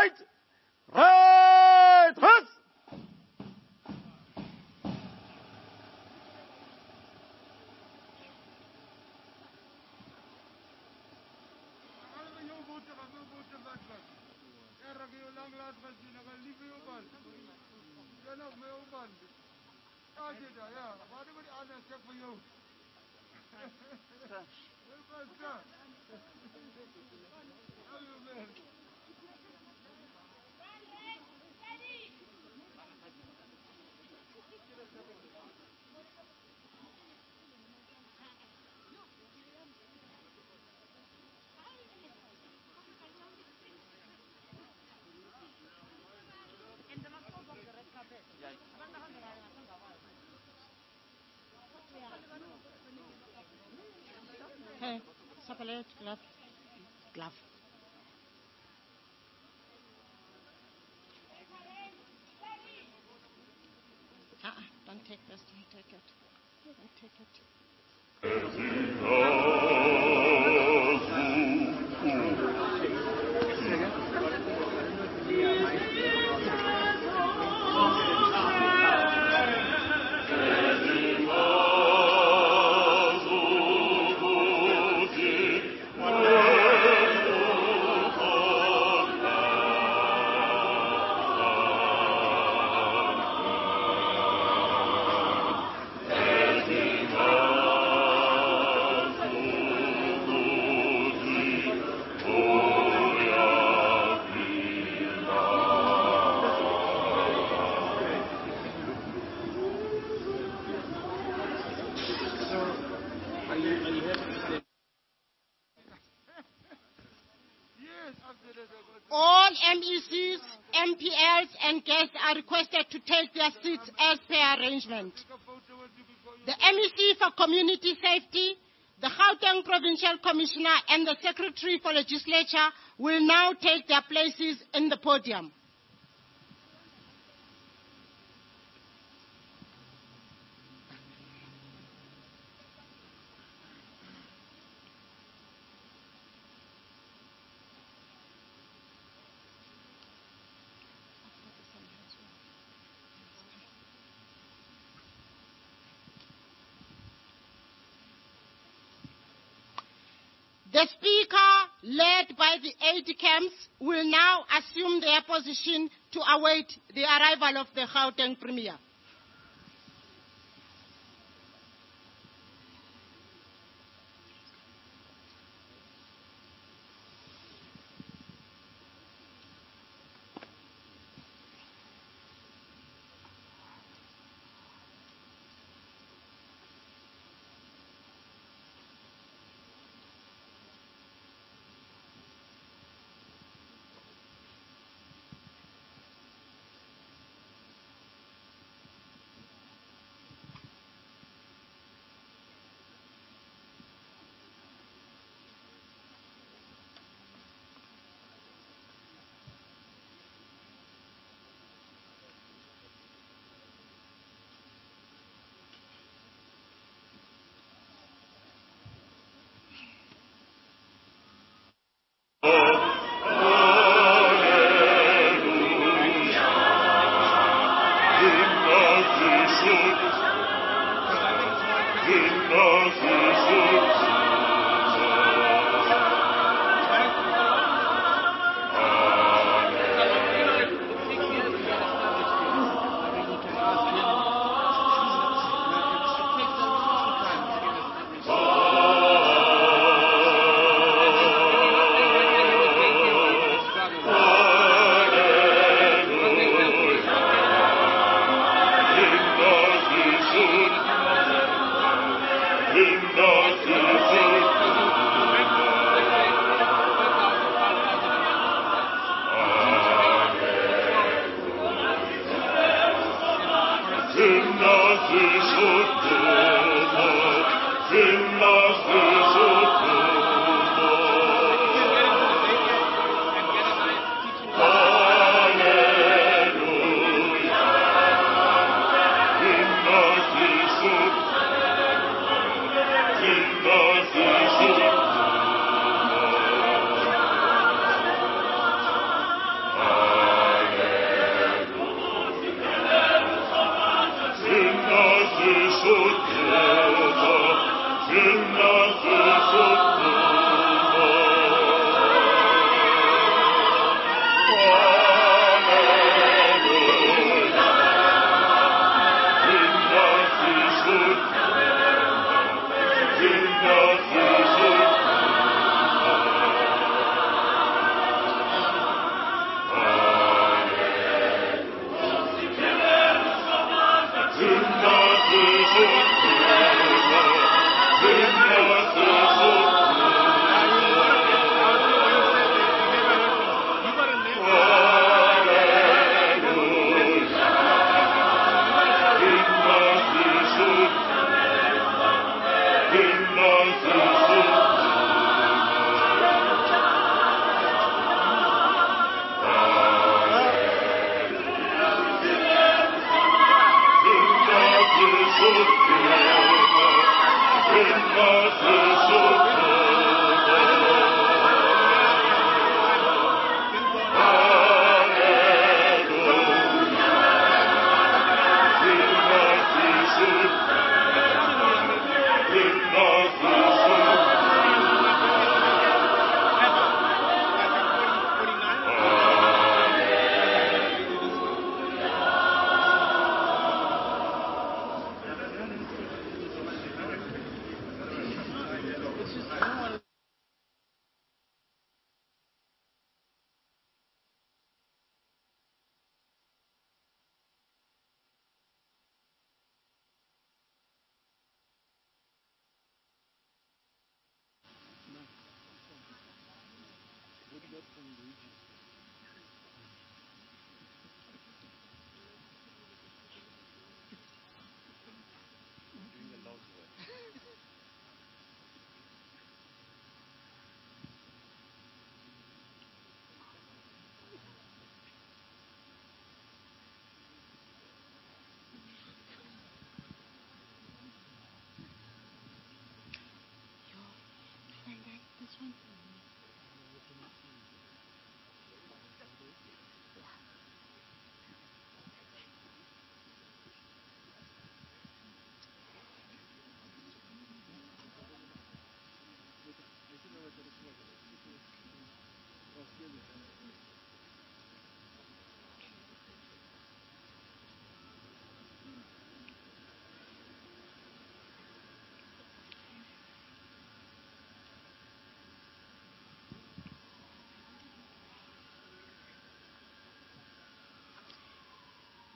right! Right! Hus! Hey, separate glove. Glove. Don't take this. Don't take it. Don't take All MECs, MPLs, and guests are requested to take their seats as per arrangement. The MEC for Community Safety, the Gauteng Provincial Commissioner, and the Secretary for Legislature will now take their places in the podium. The Speaker, led by the aide camps, will now assume their position to await the arrival of the Gauteng Premier.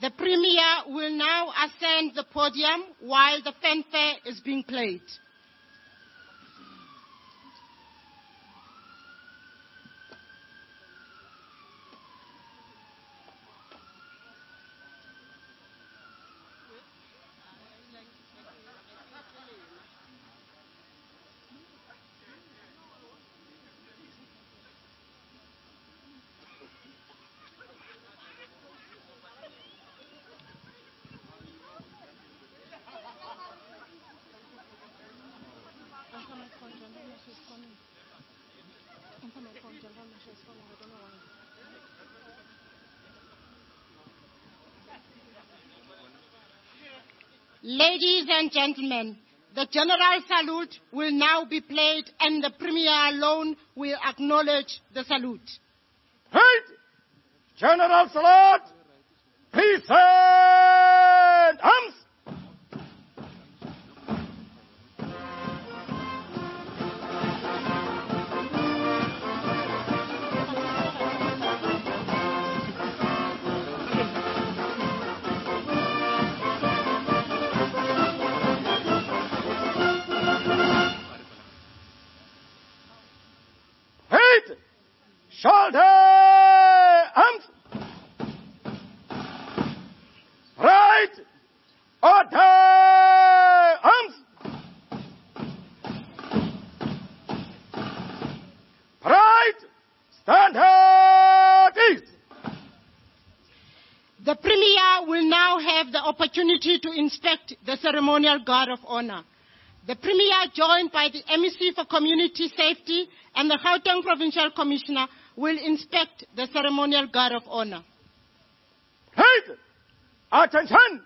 The Premier will now ascend the podium while the fanfare is being played. Ladies and gentlemen, the General Salute will now be played and the Premier alone will acknowledge the salute. Right! General Salute! Peace and arms! Shoulder arms. Right. Order arms. Right. Stand at ease. The Premier will now have the opportunity to inspect the ceremonial guard of honor. The Premier, joined by the MEC for Community Safety and the Gauteng Provincial Commissioner, will inspect the ceremonial guard of honor. Right. Attention.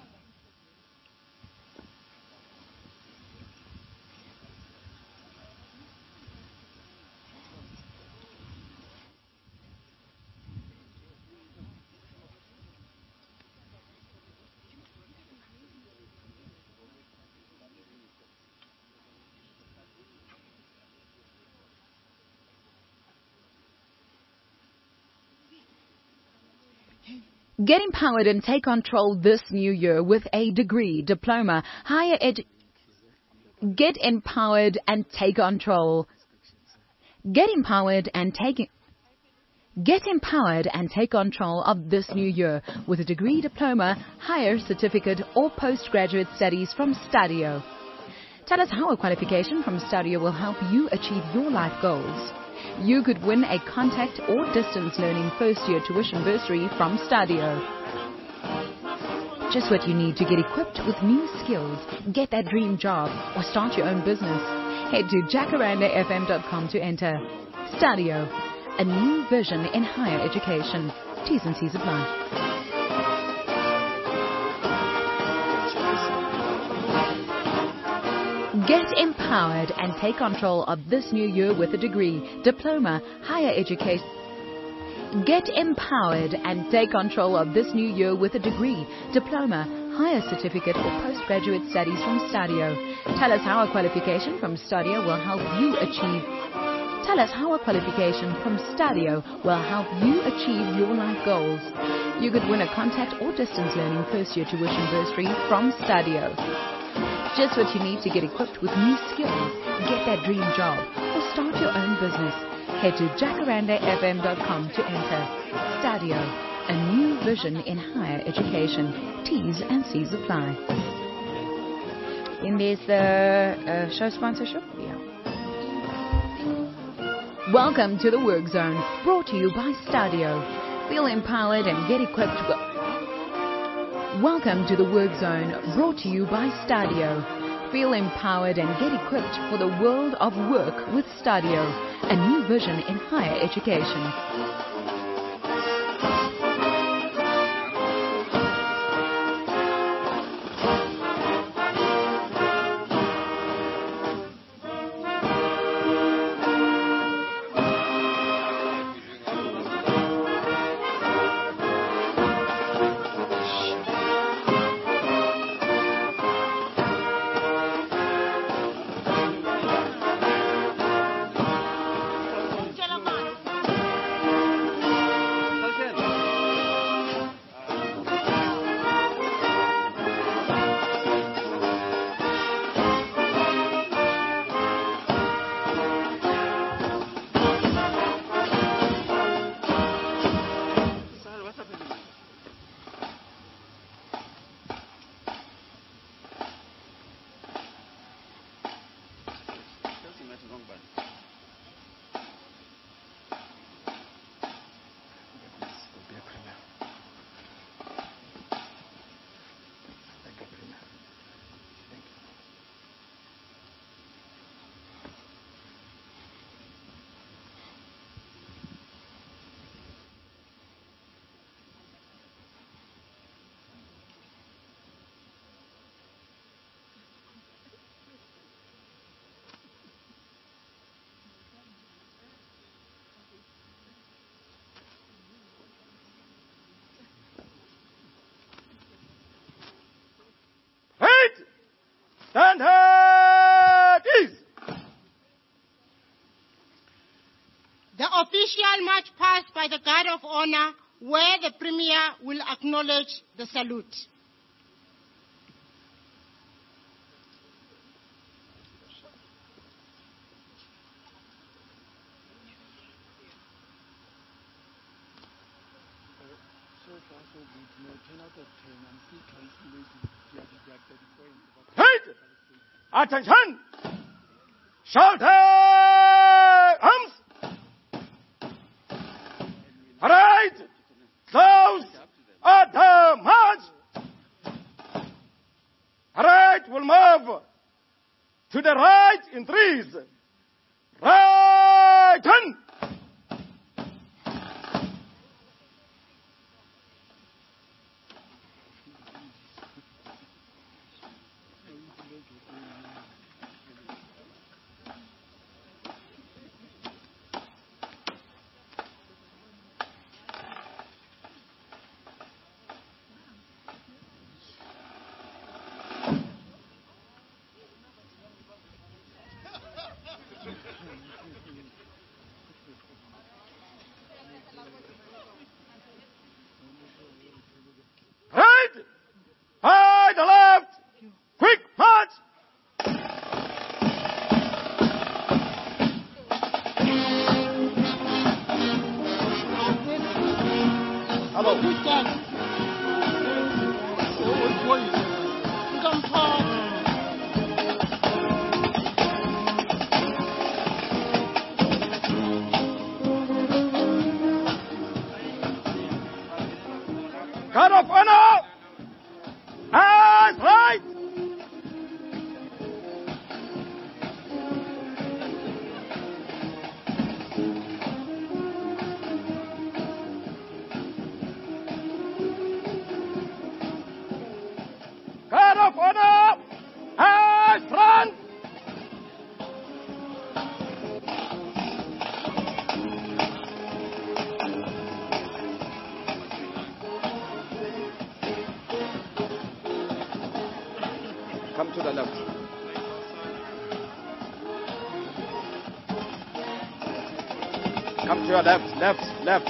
Get empowered and take control this new year with a degree, diploma, higher ed. Get empowered and take control. Get empowered and take control of this new year with a degree, diploma, higher certificate, or postgraduate studies from Stadio. Tell us how a qualification from Stadio will help you achieve your life goals. You could win a contact or distance learning first-year tuition bursary from Stadio. Just what you need to get equipped with new skills, get that dream job, or start your own business. Head to jacarandafm.com to enter. Stadio, a new vision in higher education. T's and C's apply. Get empowered and take control of this new year with a degree, diploma, higher education. Get empowered and take control of this new year with a degree, diploma, higher certificate, or postgraduate studies from Stadio. Tell us how a qualification from Stadio will help you achieve. Tell us how a qualification from Stadio will help you achieve your life goals. You could win a contact or distance learning first-year tuition bursary from Stadio. Just what you need to get equipped with new skills, get that dream job, or start your own business. Head to jacarandafm.com to enter. Stadio, a new vision in higher education. T's and C's apply. Then there's the show sponsorship. Yeah. Welcome to the Work Zone, brought to you by Stadio. Feel empowered and get equipped with... Welcome to the Work Zone, brought to you by Stadio. Feel empowered and get equipped for the world of work with Stadio, a new vision in higher education. official march past by the Guard of Honor, where the Premier will acknowledge the salute. Right. Attention. Shoulder arms. Right. Close. Order march. Right. Will move to the right in threes. Right. Turn. Right. By the left. Quick march. Hello. Who's that? Guard of Honor. Eyes right. Guard of Honor. Eyes front. Come to the left. Come to your left, left.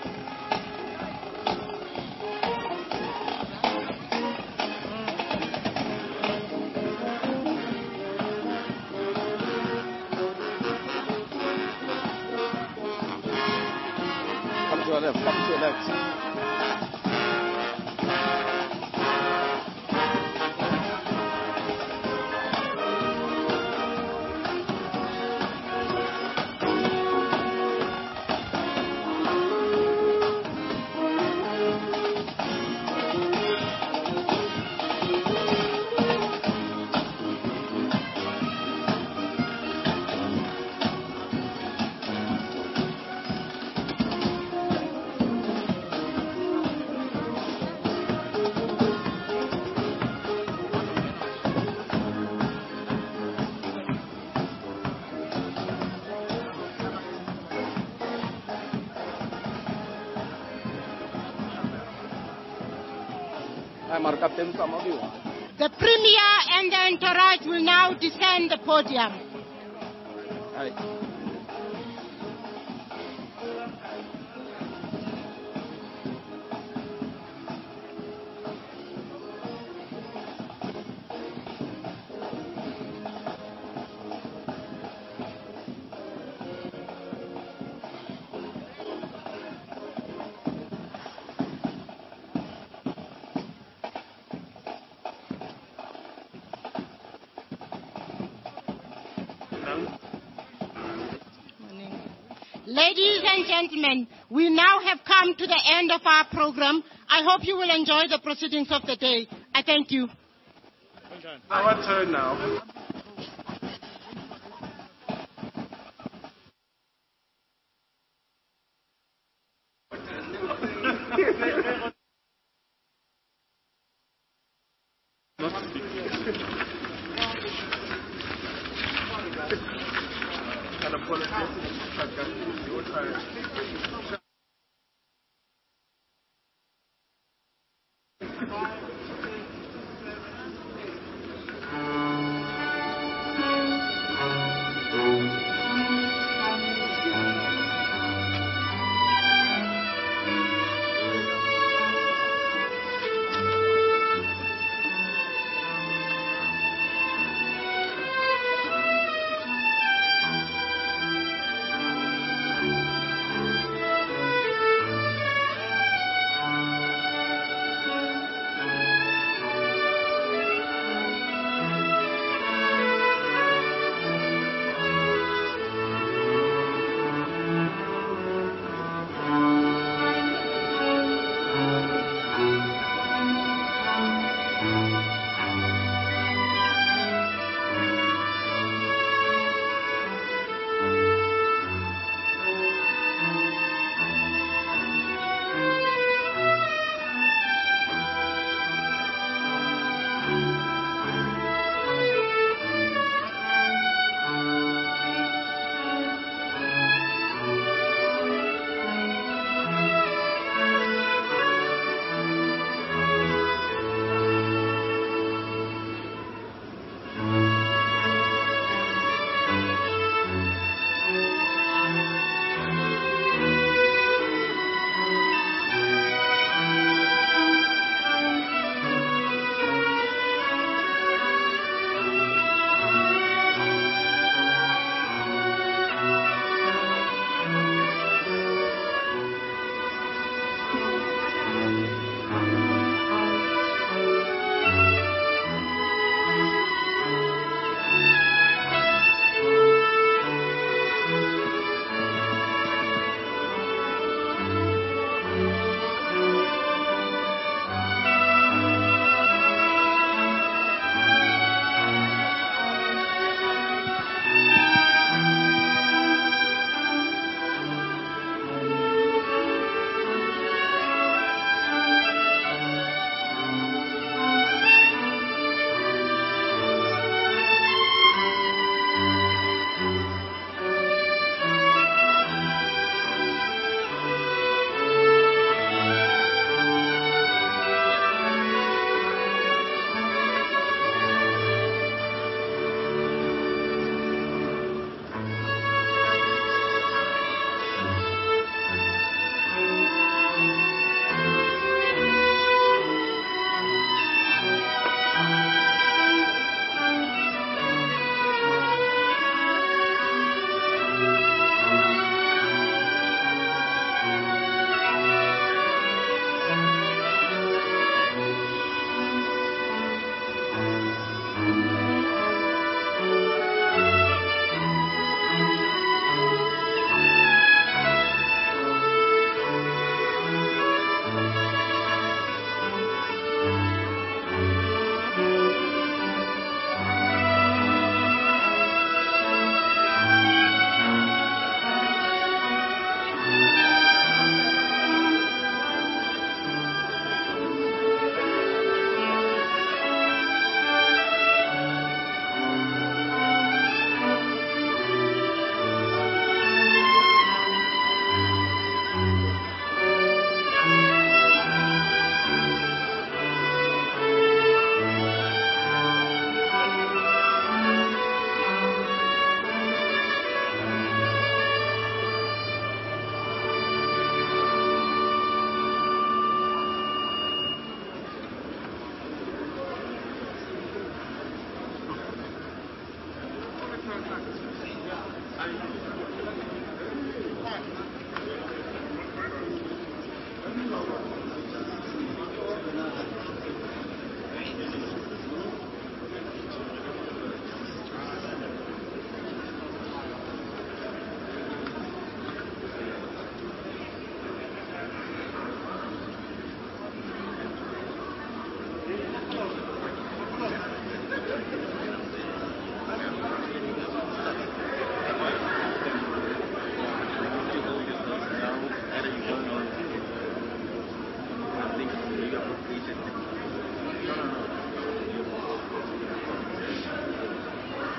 Come to your left. The Premier and the entourage will now descend the podium. Right. Ladies and gentlemen, we now have come to the end of our program. I hope you will enjoy the proceedings of the day. I thank you. Our turn now.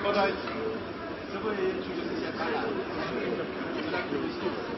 高端，这位就是先看了，